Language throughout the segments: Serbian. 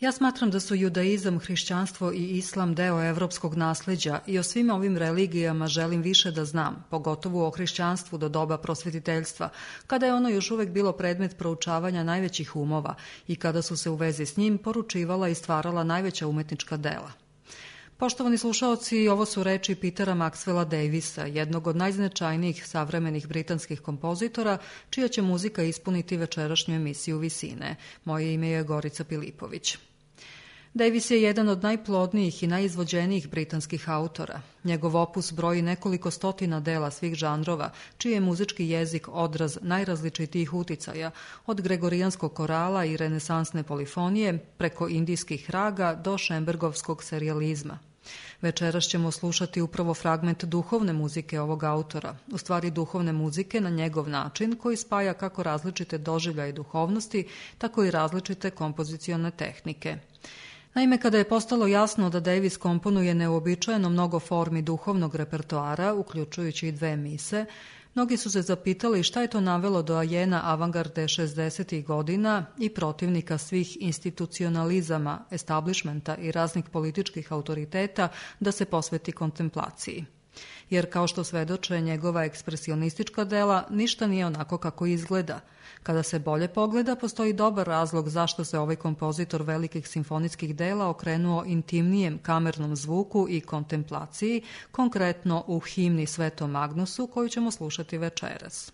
Ja smatram da su judaizam, hrišćanstvo i islam deo evropskog nasleđa i o svim ovim religijama želim više da znam, pogotovo o hrišćanstvu do doba prosvetiteljstva, kada je ono još uvek bilo predmet proučavanja najvećih umova i kada su se u vezi s njim poručivala i stvarala najveća umetnička dela. Poštovani slušaoci, ovo su reči Petera Maxwella Davisa, jednog od najznačajnijih savremenih britanskih kompozitora, čija će muzika ispuniti večerašnju emisiju Visine. Moje ime je Gorica Pilipović. Davis je jedan od najplodnijih i najizvođenijih britanskih autora. Njegov opus broji nekoliko stotina dela svih žanrova, čiji je muzički jezik odraz najrazličitijih uticaja, od gregorijanskog korala i renesansne polifonije, preko indijskih raga do šembergovskog serijalizma. Večeras ćemo slušati upravo fragment duhovne muzike ovog autora, u stvari duhovne muzike na njegov način koji spaja kako različite doživljaje duhovnosti, tako i različite kompozicione tehnike. Naime, kada je postalo jasno da Davis komponuje neuobičajeno mnogo formi duhovnog repertoara, uključujući i 2 mise, mnogi su se zapitali šta je to navelo doajena avangarde 60. godina i protivnika svih institucionalizama, establishmenta i raznih političkih autoriteta da se posveti kontemplaciji. Jer kao što svedoče njegova ekspresionistička dela, ništa nije onako kako izgleda. Kada se bolje pogleda, postoji dobar razlog zašto se ovaj kompozitor velikih simfonijskih dela okrenuo intimnijem kamernom zvuku i kontemplaciji, konkretno u himni Svetom Magnusu koju ćemo slušati večeras.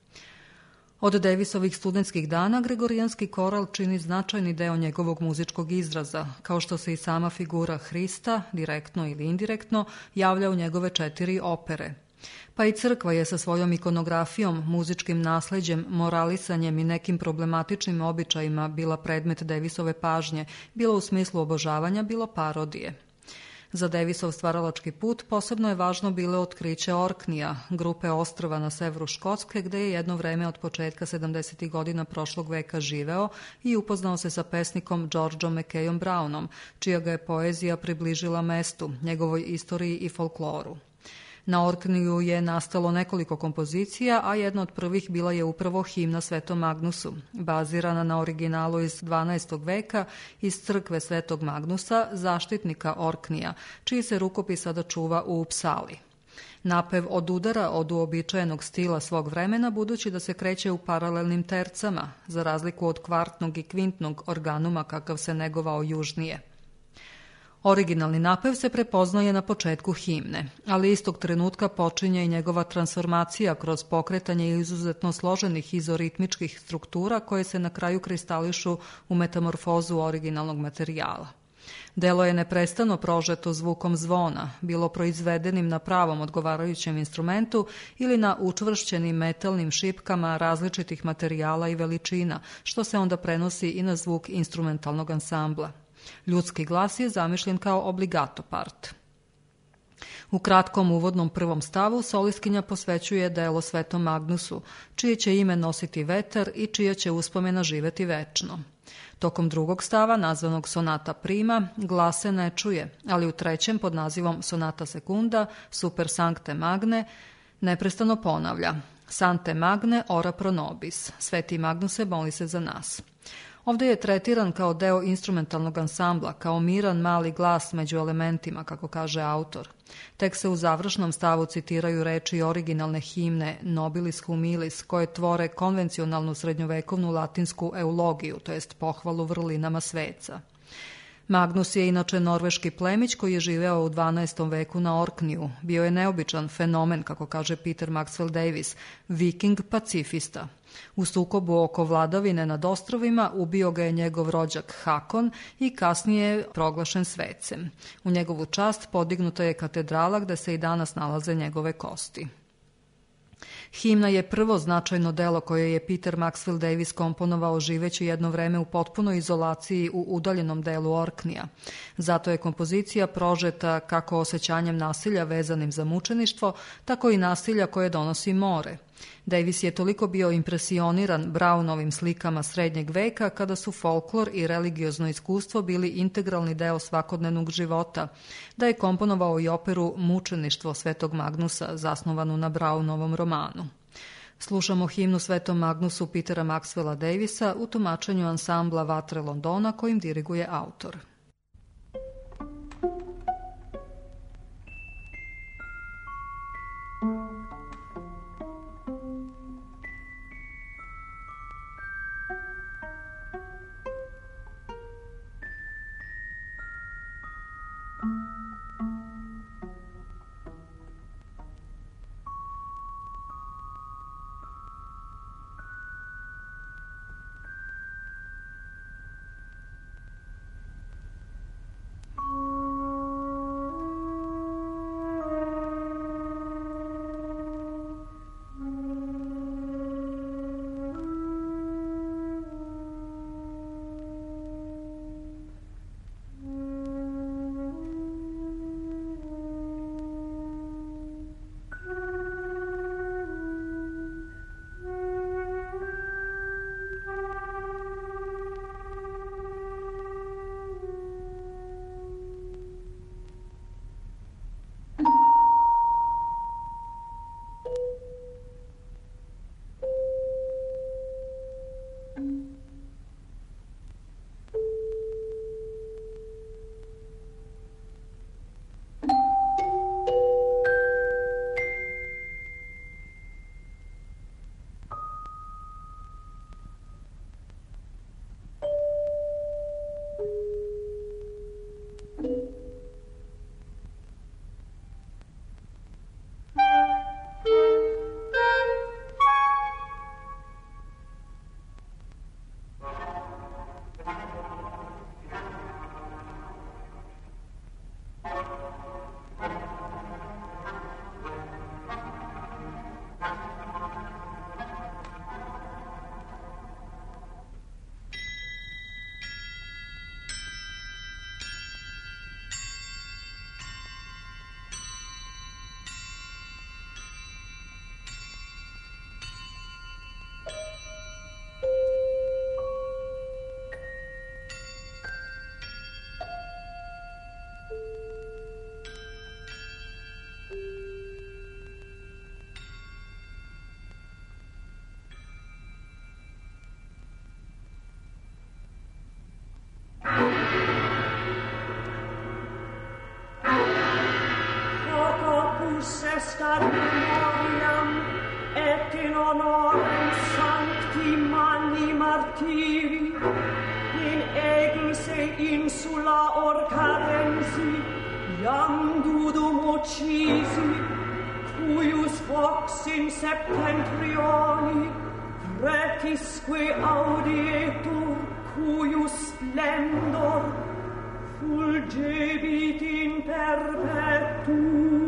Od Davisovih studentskih dana gregorijanski koral čini značajni deo njegovog muzičkog izraza, kao što se i sama figura Hrista, direktno ili indirektno, javlja u njegove 4 opere. Pa i crkva je sa svojom ikonografijom, muzičkim nasleđem, moralisanjem i nekim problematičnim običajima bila predmet Davisove pažnje, bilo u smislu obožavanja, bilo parodije. Za Davisov stvaralački put posebno je važno bilo otkriće Orkneya, grupe ostrva na severu Škotske, gde je jedno vreme od početka 70. godina prošlog veka živeo i upoznao se sa pesnikom Georgeom Mackayom Brownom, čija ga je poezija približila mestu, njegovoj istoriji i folkloru. Na Orkneyu je nastalo nekoliko kompozicija, a jedna od prvih bila je upravo himna Svetom Magnusu, bazirana na originalu iz 12. veka iz crkve Svetog Magnusa, zaštitnika Orkneya, čiji se rukopis sada čuva u Upsali. Napev odudara od uobičajenog stila svog vremena, budući da se kreće u paralelnim tercama, za razliku od kvartnog i kvintnog organuma kakav se negovao južnije. Originalni napev se prepoznaje na početku himne, ali istog trenutka počinje i njegova transformacija kroz pokretanje izuzetno složenih izoritmičkih struktura koje se na kraju kristališu u metamorfozu originalnog materijala. Delo je neprestano prožeto zvukom zvona, bilo proizvedenim na pravom odgovarajućem instrumentu ili na učvršćenim metalnim šipkama različitih materijala i veličina, što se onda prenosi i na zvuk instrumentalnog ansambla. Ljudski glas je zamišljen kao obligato part. U kratkom uvodnom prvom stavu solistkinja posvećuje delo Svetom Magnusu, čije će ime nositi vetar i čija će uspomena živeti večno. Tokom drugog stava, nazvanog sonata prima, glas se ne čuje, ali u trećem, pod nazivom sonata sekunda, super sancte magne, neprestano ponavlja: Sante magne ora pro nobis, Sveti Magnuse, moli se za nas. Ovdje je tretiran kao deo instrumentalnog ansambla, kao miran mali glas među elementima, kako kaže autor. Tek se u završnom stavu citiraju reči originalne himne Nobilis humilis, koje tvore konvencionalnu srednjovekovnu latinsku eulogiju, to jest pohvalu vrlinama sveca. Magnus je inače norveški plemić koji je živeo u 12. veku na Orkneyu. Bio je neobičan fenomen, kako kaže Peter Maxwell Davis, viking pacifista. U sukobu oko vladavine nad ostrovima ubio ga je njegov rođak Hakon i kasnije je proglašen svecem. U njegovu čast podignuta je katedrala gde se i danas nalaze njegove kosti. Himna je prvo značajno delo koje je Peter Maxwell Davis komponovao živeći jedno vreme u potpunoj izolaciji u udaljenom delu Orkneya. Zato je kompozicija prožeta kako osjećanjem nasilja vezanim za mučeništvo, tako i nasilja koje donosi more. Davis je toliko bio impresioniran Brownovim slikama srednjeg veka kada su folklor i religiozno iskustvo bili integralni deo svakodnevnog života, da je komponovao i operu Mučeništvo Svetog Magnusa, zasnovanu na Brownovom romanu. Slušamo himnu Svetom Magnusu Petera Maxwella Davisa u tumačenju ansambla Vatre Londona kojim diriguje autor. Estar memoriam et in honorem sancti Manni Martiri in Egise insula Orcarensi iam dudum uccisi cuius vox in septentrioni pretisque audietur cuius splendor fulgebit in perpetuum.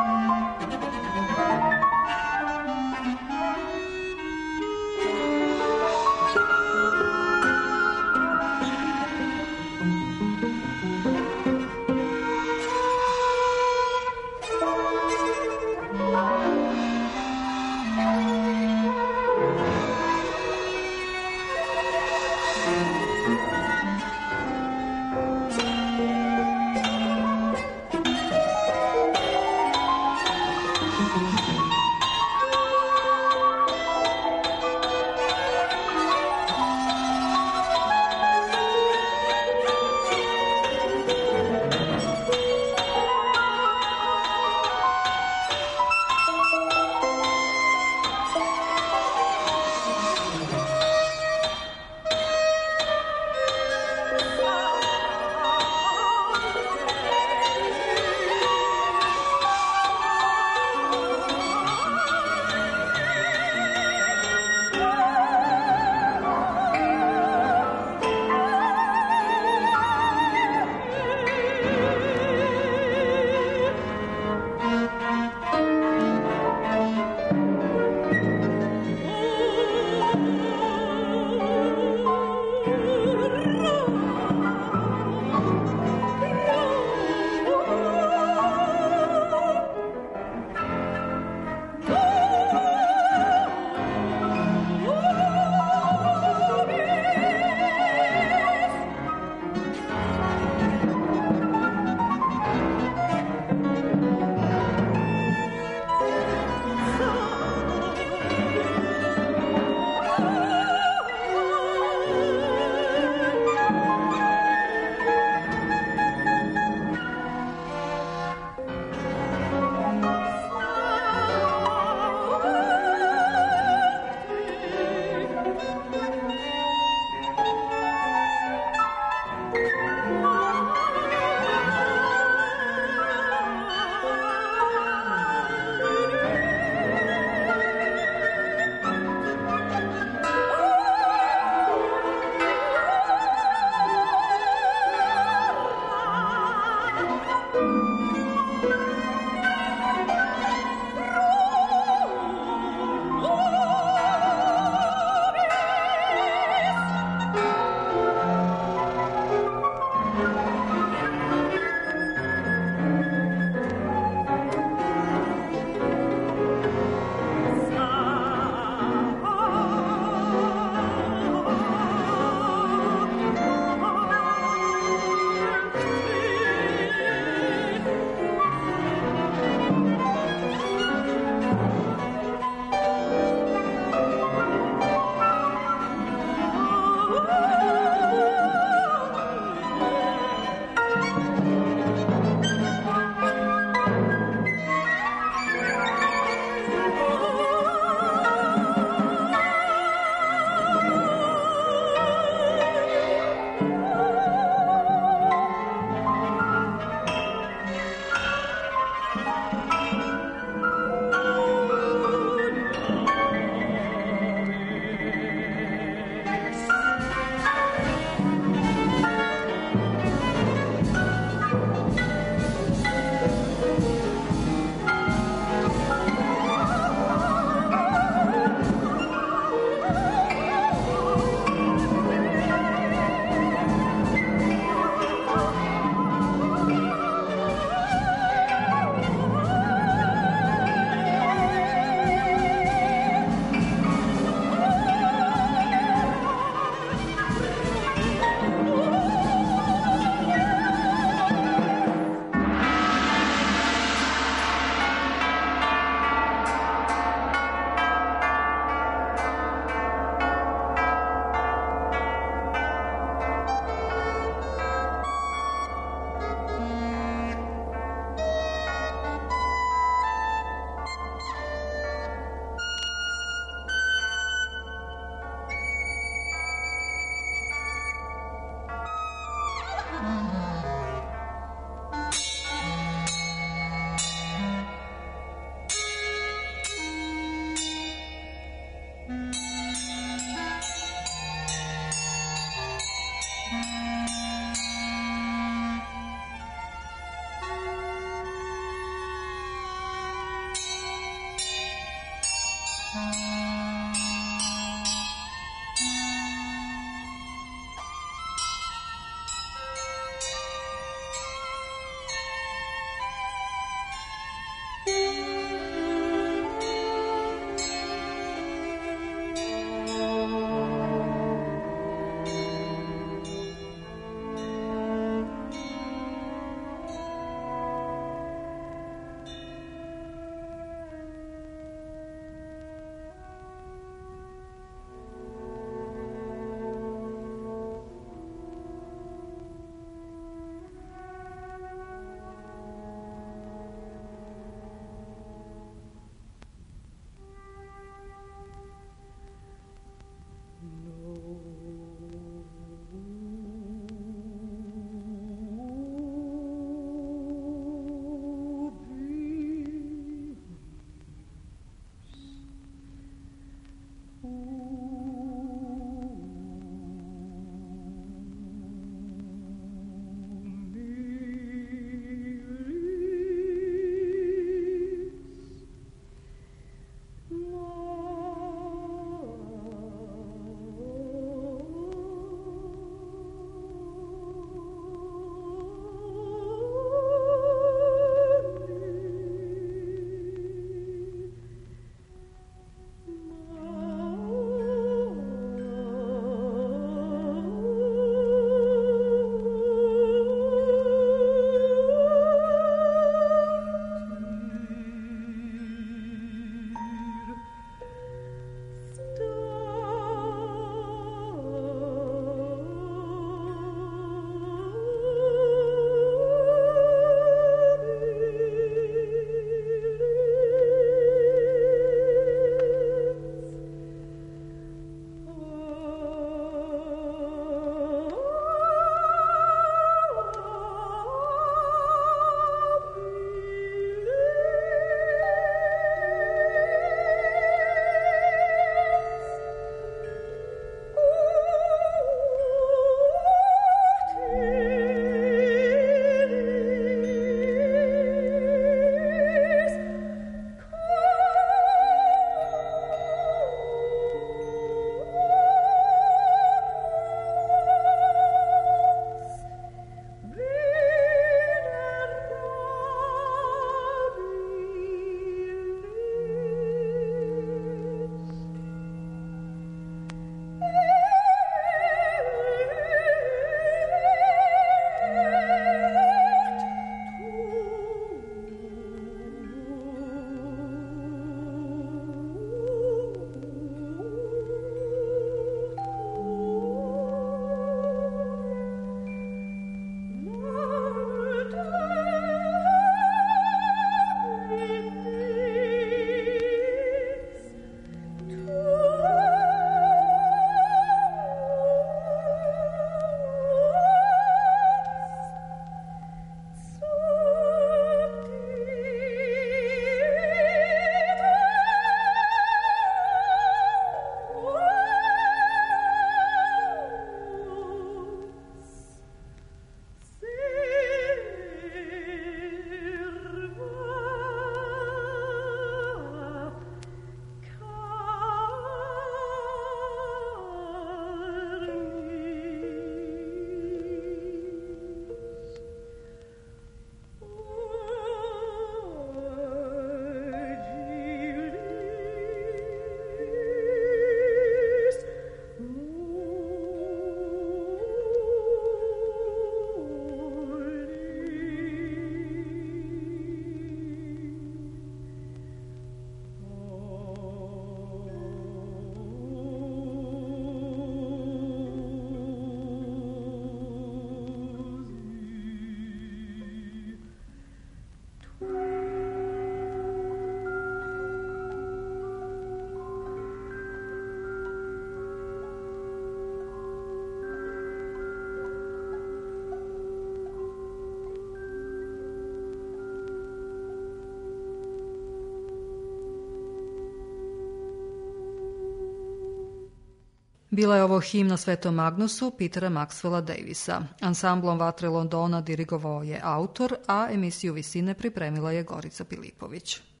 Bila je ovo himna Svetom Magnusu Petera Maxwella Davisa. Ansamblom Vatre Londona dirigovao je autor, a emisiju Visine pripremila je Gorica Pilipović.